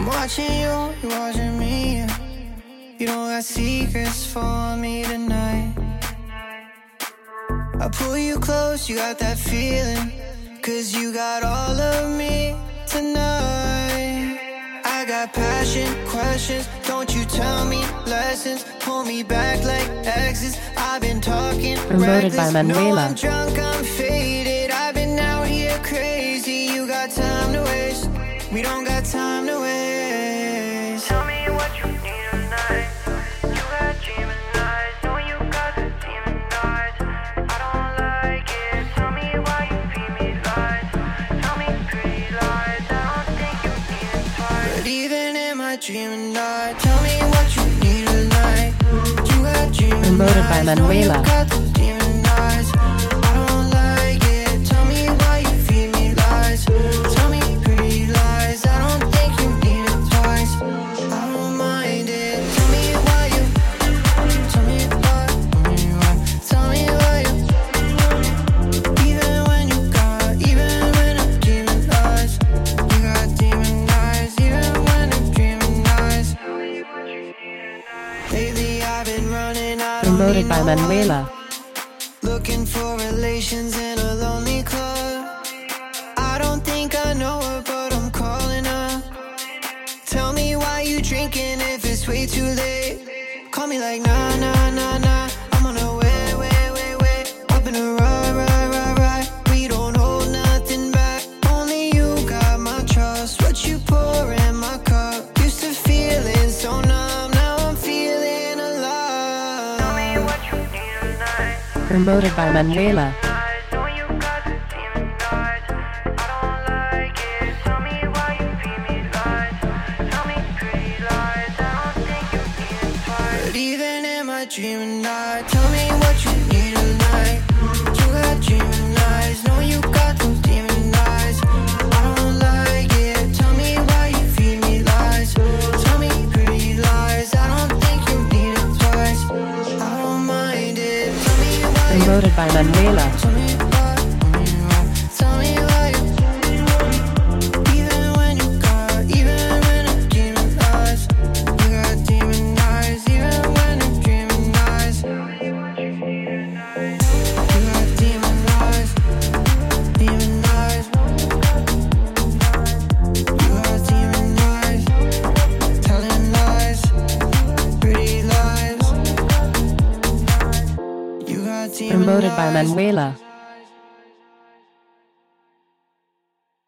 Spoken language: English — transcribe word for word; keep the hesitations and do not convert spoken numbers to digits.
I'm watching you, you're watching me. You don't got secrets for me tonight. I pull you close, you got that feeling, 'cause you got all of me tonight. I got passion, questions, don't you tell me lessons. Pull me back like exes, I've been talking Promoted by Manuela. No, I'm drunk, I'm faded, I've been out here crazy. You got time to waste, we don't got time to waste. Tell me what you need tonight. You got dreaming eyes, know you got the demon eyes. I don't like it, tell me why you feed me lies. Tell me pretty lies, I don't think you need it twice. But even in my dreaming night, tell me what you need tonight. You got dreaming Promoted by eyes, know you Manuela. got the demon eyes. I don't like it, tell me why you feed me lies. Tell me pretty lies, I don't think you need it twice. I don't mind it, tell me why you. Tell me why, tell me why you. Even when you got, even when I'm dreaming lies. You got demon eyes, even when I'm dreaming lies. Lately I've been running, I don't Promoted need by no Manuela. one. Looking for relations in a lonely club. I don't think I know her, but I'm calling her. Tell me why you drinking if it's way too late. Call me like nah, nah, nah, nah. I'm on a way, way, way, way. Up in a ride, ride, ride, ride. We don't hold nothing back. Only you got my trust. What you pour in my cup. Used to feeling so numb, now I'm feeling alive. Tell me what you need tonight. Promoted by Manuela. Know you got the demon eyes. I don't like it. Tell me why you feed me lies. Tell me pretty lies. I don't think you need it twice. But even in my dreaming night, tell me what you need tonight. You got dreaming eyes. Know you got those demon eyes. I don't like it. Tell me why you feed me lies. Tell me pretty lies. I don't think you need it twice. I don't mind it. Tell me why you. Promoted by Manuela. Tell me why, tell me why you. Even when you got, even when I'm dreaming lies. You got demon eyes, even when I'm dreaming lies. You got demon eyes, demon eyes. You got demon eyes, telling lies, pretty lies. You got demon Promoted by eyes. Manuela.